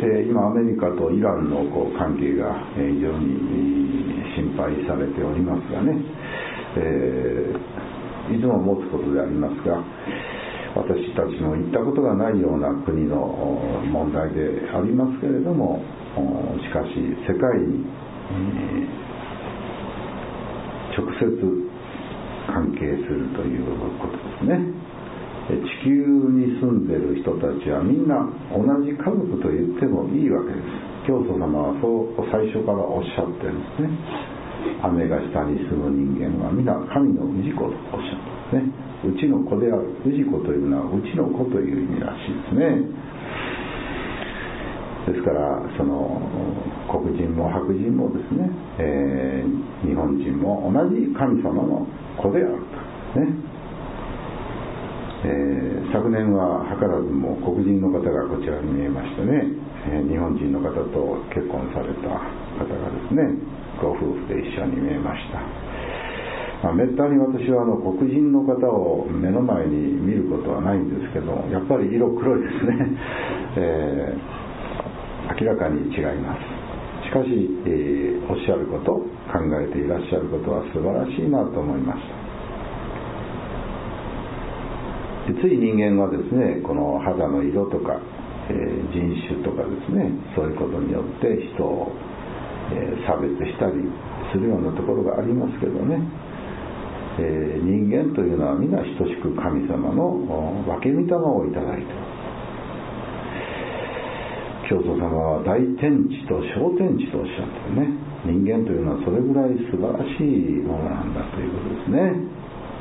今アメリカとイランの関係が非常に心配されておりますがね、いつも持つことでありますが、私たちの行ったことがないような国の問題でありますけれども、しかし世界に直接関係するということですね。地球に住んでいる人たちはみんな同じ家族と言ってもいいわけです。教祖様はそう最初からおっしゃってるんですね。雨が下に住む人間は皆神の氏子とおっしゃってるんですね。うちの子である。氏子というのはうちの子という意味らしいですね。ですからその黒人も白人もですね、日本人も同じ神様の子であるとね。昨年は図らずも黒人の方がこちらに見えましてね、日本人の方と結婚された方がですね、ご夫婦で一緒に見えました。めったに私は黒人の方を目の前に見ることはないんですけど、やっぱり色黒いですね、明らかに違います。しかし、おっしゃること、考えていらっしゃることは素晴らしいなと思いました。つい人間はですね、この肌の色とか、人種とかですね、そういうことによって人を、差別したりするようなところがありますけどね、人間というのは皆等しく神様の分け御霊をいただいている。教祖様は大天地と小天地とおっしゃってね、人間というのはそれぐらい素晴らしいものなんだということですね。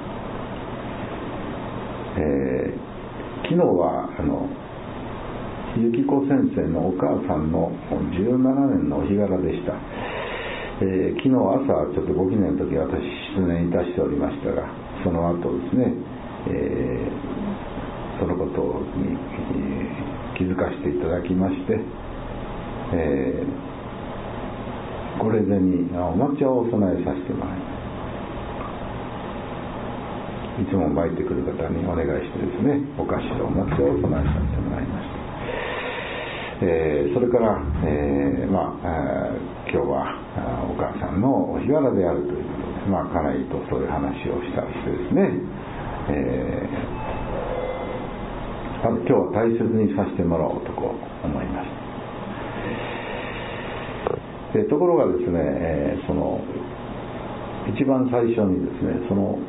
昨日はゆきこ先生のお母さんの17年のお日柄でした。昨日朝ちょっとご記念の時私失念いたしておりましたが、その後ですね、そのことに気づかせていただきまして、これでにお抹茶をお供えさせてもらいます。いつも参ってくる方にお願いしてですね、お菓子とお抹茶をお供えさせてもらいました。それから、今日はお母さんのお日柄であるということで、家内とそういう話をしたりしてですね、今日は大切にさせてもらおうと思いました。ところがですね、その一番最初にですね、その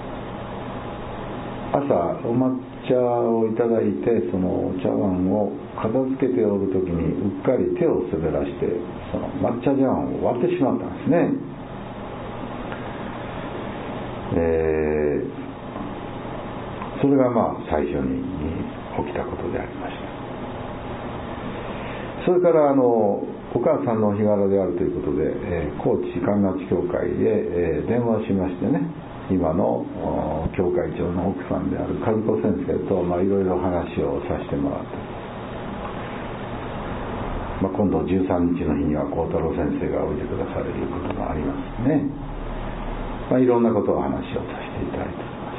朝お抹茶をいただいて、そのお茶碗を片付けておるときにうっかり手を滑らしてその抹茶茶碗を割ってしまったんですね。それが最初に起きたことでありました。それからお母さんのお日柄であるということで、高知神奈教会へ電話をしましてね、今の教会長の奥さんである和子先生といろいろ話をさせてもらって、今度13日の日には幸太郎先生がおいでくだされることがありますね。いろんなことを話をさせていただいております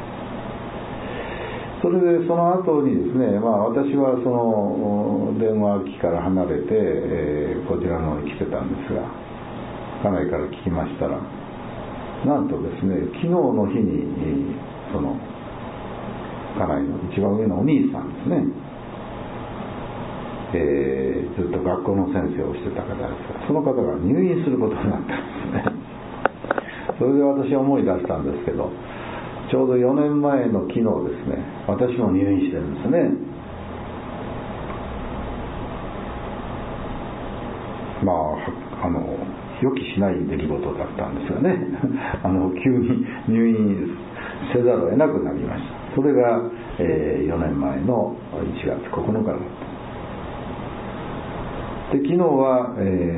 。それでその後にですね、私はその電話機から離れて、こちらの方に来てたんですが、家内から聞きましたら、なんとですね、昨日の日にその家内の一番上のお兄さんですね、ずっと学校の先生をしてた方ですが、その方が入院することになったんですね。それで私は思い出したんですけど、ちょうど4年前の昨日ですね、私も入院してるんですね。予期しない出来事だったんですがね急に入院せざるを得なくなりました。それが、4年前の1月9日だった。で昨日は、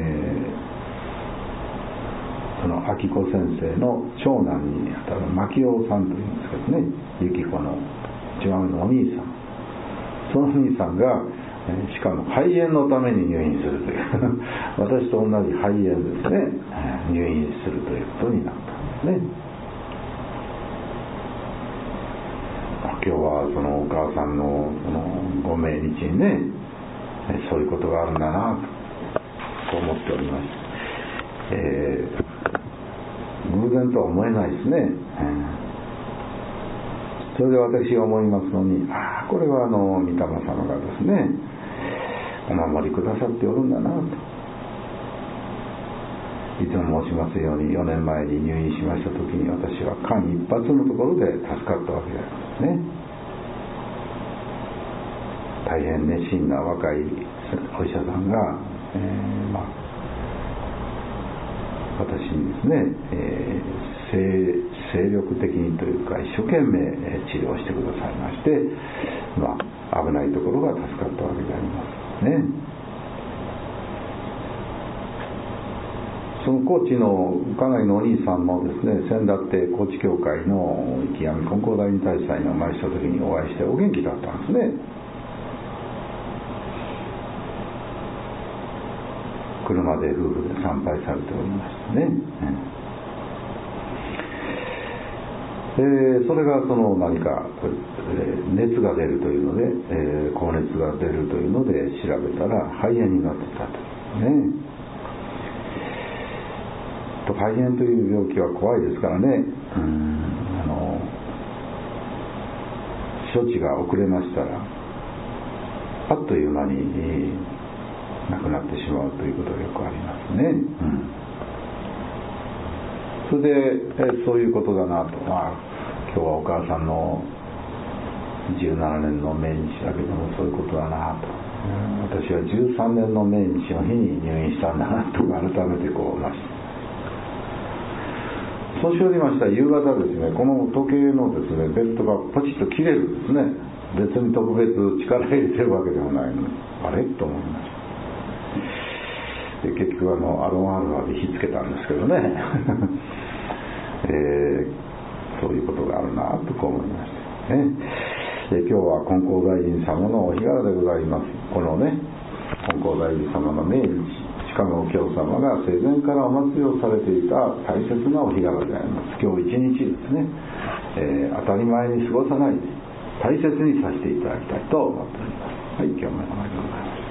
その明子先生の長男にあたる牧雄さんというんですけどね、ゆき子の一番上のお兄さん、そのお兄さんがしかも肺炎のために入院するという私と同じ肺炎ですね、入院するということになったんですね。今日はそのお母さんのそのご命日にね、 そういうことがあるんだなと思っております。偶然とは思えないですね。それで私が思いますのに、これは御霊様がですね、お守りくださっておるんだなと。いつも申しますように、4年前に入院しました時に、私は間一髪のところで助かったわけですね。大変熱心な若いお医者さんが、私にですね、精力的にというか一生懸命治療してくださいまして、危ないところが助かったわけでありますね。その高知の家内のお兄さんもですね、先だって高知教会の生き闇金光大院大祭にお参りした時にお会いしてお元気だったんですね。車で夫婦で参拝されておりましたね。それがその何か、熱が出るというので、高熱が出るというので調べたら肺炎になってたとね。肺炎という病気は怖いですからね。処置が遅れましたらあっという間に亡くなってしまうということがよくありますね。それで、そういうことだなと。今日はお母さんの17年の命日だけどもそういうことだなと。私は13年の命日の日に入院したんだなと改めてそうしておりました夕方ですね、この時計のですね、ベルトがポチッと切れるんですね。別に特別力入れてるわけでもないのに、あれと思いました。で結局アロンアルファで火つけたんですけどね、そういうことがあるなと思いましたね。今日は金光大臣様のお日柄でございます。このね、金光大臣様の命日、しかもお経様が生前からお祭りをされていた大切なお日柄であります。今日一日ですね、当たり前に過ごさないで大切にさせていただきたいと思っております。はい、今日もお願いします。